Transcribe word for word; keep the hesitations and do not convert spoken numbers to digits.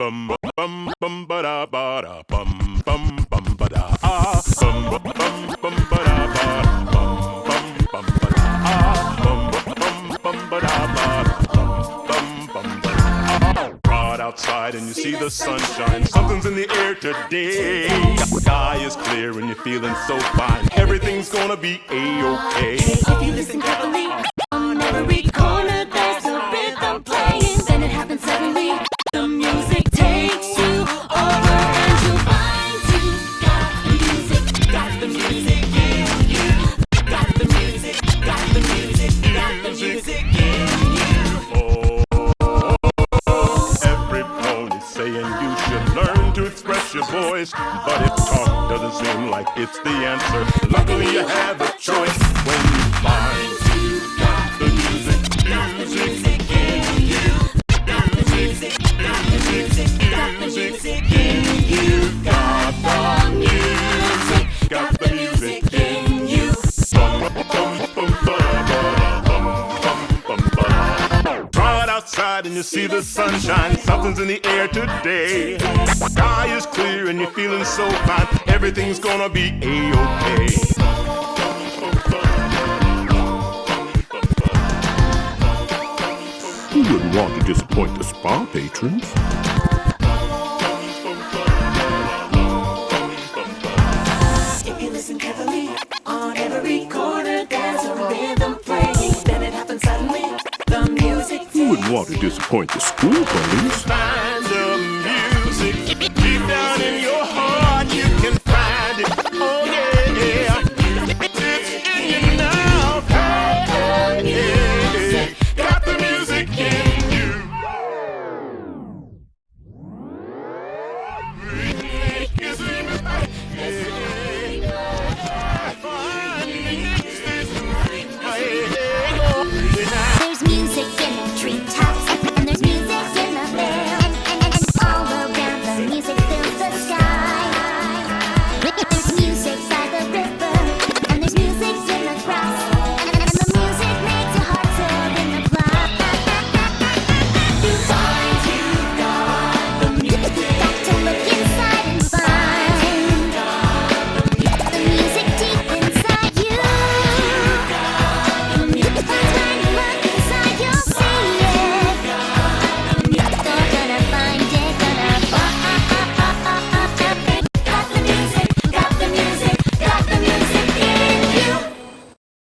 Bum bum bum ba da ba da bum bum bum ba da ah bum bum bum ba da ba bum bum bum ba da ah bum bum bum ba da ba bum bum bum ba da ah. Right outside and you see the sunshine. Something's in the air today. Sky is clear and you're feeling so fine. Everything's gonna be a-okay. If you listen carefully, on every corner there's a rhythm playing. Then it happens suddenly. The music takes you over and you find you got the music, got the music in you. Got the music, got the music, got the music in you. Oh, every pony's saying you should learn to express your voice. But if talk doesn't seem like it's the answer, luckily you have a choice when you find you got the music, music in you. Got the music, got the music, got the music in you. Got the music, got the music in you. Right outside and you see the sunshine. Something's in the air today. Sky is clear and you're feeling so fine. Everything's gonna be a-okay. Who wouldn't want to disappoint the spa patrons? If you listen carefully, on every corner there's a rhythm playing. Then it happens suddenly. The music Who wouldn't want to disappoint the school police? Fine.